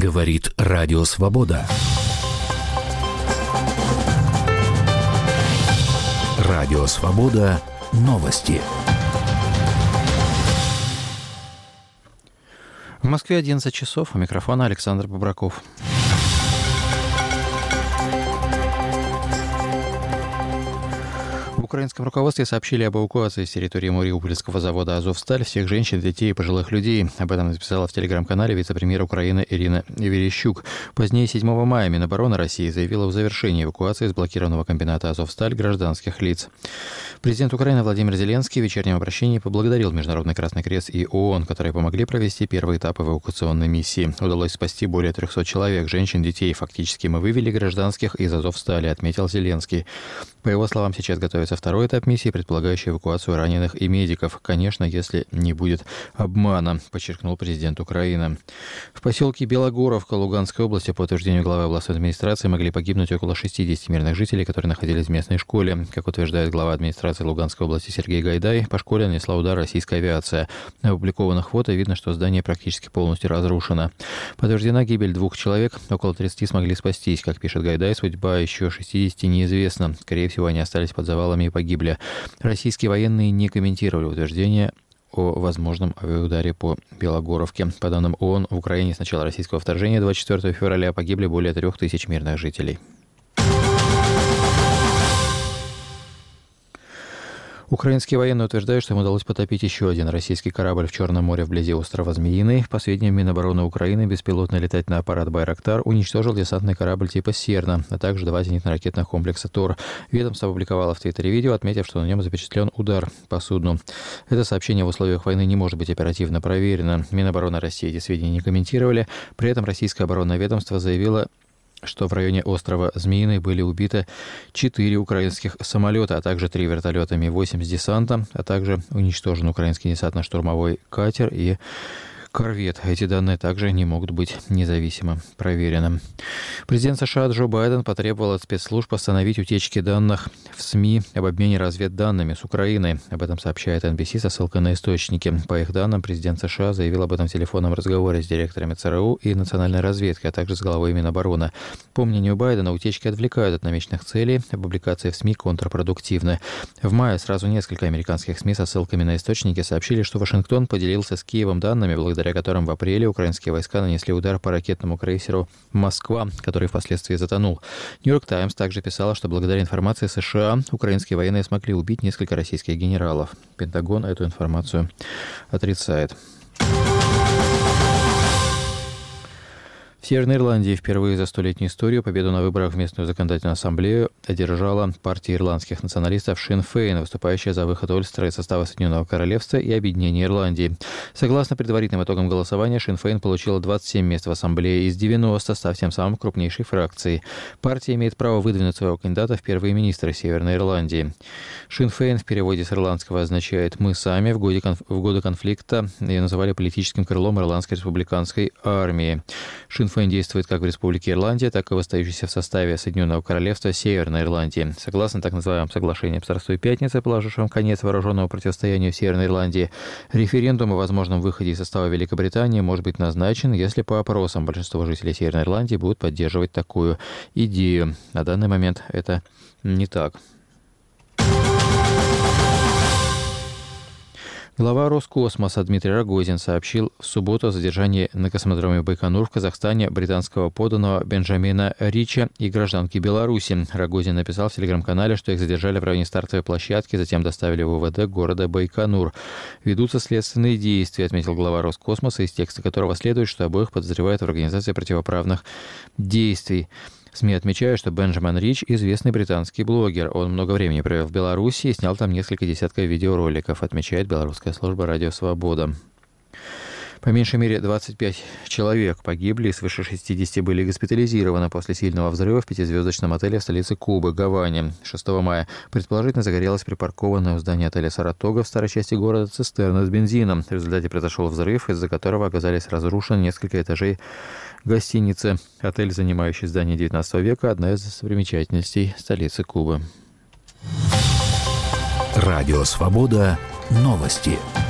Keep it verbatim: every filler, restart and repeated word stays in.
Говорит Радио Свобода. Радио Свобода. Новости. В Москве одиннадцать часов. У микрофона Александр Бобраков. В украинском руководстве сообщили об эвакуации с территории Мариупольского завода «Азовсталь» всех женщин, детей и пожилых людей. Об этом написала в телеграм-канале вице-премьер Украины Ирина Верещук. Позднее, седьмого мая, Минобороны России заявила о завершении эвакуации с блокированного комбината «Азовсталь» гражданских лиц. Президент Украины Владимир Зеленский в вечернем обращении поблагодарил Международный Красный Крест и ООН, которые помогли провести первый этап эвакуационной миссии. Удалось спасти более трехсот человек, женщин, детей. Фактически мы вывели гражданских из «Азовстали», отметил Зеленский. По его словам, сейчас готовится второй этап миссии, предполагающий эвакуацию раненых и медиков. Конечно, если не будет обмана, подчеркнул президент Украины. В поселке Белогоровка Луганской области, по утверждению главы областной администрации, могли погибнуть около шестидесяти мирных жителей, которые находились в местной школе. Как утверждает глава администрации Луганской области Сергей Гайдай, по школе нанесла удар российская авиация. На опубликованных фото видно, что здание практически полностью разрушено. Подтверждена гибель двух человек, около тридцати смогли спастись. Как пишет Гайдай, судьба еще шестидесяти неизвестна. Скорее всего, они остались под завалами и погибли. Российские военные не комментировали утверждения о возможном авиаударе по Белогоровке. По данным ООН, в Украине с начала российского вторжения двадцать четвёртого февраля погибли более трех тысяч мирных жителей. Украинские военные утверждают, что им удалось потопить еще один российский корабль в Черном море вблизи острова Змеиный. По сведениям Минобороны Украины, беспилотный летательный аппарат «Байрактар» уничтожил десантный корабль типа «Серна», а также два зенитно-ракетных комплекса «Тор». Ведомство опубликовало в Твиттере видео, отметив, что на нем запечатлен удар по судну. Это сообщение в условиях войны не может быть оперативно проверено. Минобороны России эти сведения не комментировали. При этом российское оборонное ведомство заявило, что в районе острова Змеиный были убиты четыре украинских самолета, а также три вертолета Ми восемь с десантом, а также уничтожен украинский десантно-штурмовой катер и корвет. Эти данные также не могут быть независимо проверены. Президент США Джо Байден потребовал от спецслужб остановить утечки данных в СМИ об обмене разведданными с Украиной. Об этом сообщает эн би си со ссылкой на источники. По их данным, президент США заявил об этом в телефонном разговоре с директорами ЦРУ и национальной разведки, а также с главой Минобороны. По мнению Байдена, утечки отвлекают от намеченных целей, а публикации в СМИ контрпродуктивны. В мае сразу несколько американских СМИ со ссылками на источники сообщили, что Вашингтон поделился с Киевом данными, благодаря которым в апреле украинские войска нанесли удар по ракетному крейсеру «Москва», который впоследствии затонул. «Нью-Йорк Таймс» также писала, что благодаря информации США украинские военные смогли убить несколько российских генералов. Пентагон эту информацию отрицает. В Северной Ирландии впервые за столетнюю историю победу на выборах в местную законодательную ассамблею одержала партия ирландских националистов Шин Фейн, выступающая за выход Ольстера из состава Соединенного Королевства и объединение Ирландии. Согласно предварительным итогам голосования, Шин Фейн получила двадцать семь мест в ассамблее из девяноста, став тем самым крупнейшей фракцией. Партия имеет право выдвинуть своего кандидата в первые министры Северной Ирландии. Шин Фейн в переводе с ирландского означает «мы сами». В годы, конф... в годы конфликта ее называли политическим крылом Ирландской республиканской армии. Шин Фейн действует как в Республике Ирландия, так и в остающейся в составе Соединенного Королевства Северной Ирландии. Согласно так называемому соглашению Псарской пятницы, положившему конец вооруженному противостоянию в Северной Ирландии, референдум о возможном выходе из состава Великобритании может быть назначен, если по опросам большинство жителей Северной Ирландии будут поддерживать такую идею. На данный момент это не так. Глава Роскосмоса Дмитрий Рогозин сообщил в субботу о задержании на космодроме Байконур в Казахстане британского подданного Бенджамина Рича и гражданки Беларуси. Рогозин написал в телеграм-канале, что их задержали в районе стартовой площадки, затем доставили в УВД города Байконур. Ведутся следственные действия, отметил глава Роскосмоса, из текста которого следует, что обоих подозревают в организации противоправных действий. СМИ отмечают, что Бенджамин Рич – известный британский блогер. Он много времени провел в Беларуси и снял там несколько десятков видеороликов, отмечает белорусская служба «Радио Свобода». По меньшей мере двадцать пять человек погибли, и свыше шестидесяти были госпитализированы после сильного взрыва в пятизвездочном отеле в столице Кубы, Гаване. шестого мая предположительно загорелась припаркованная у здания отеля «Саратога» в старой части города цистерна с бензином. В результате произошел взрыв, из-за которого оказались разрушены несколько этажей гостиницы. Отель, занимающий здание девятнадцатого века, одна из достопримечательностей столицы Кубы. Радио Свобода. Новости.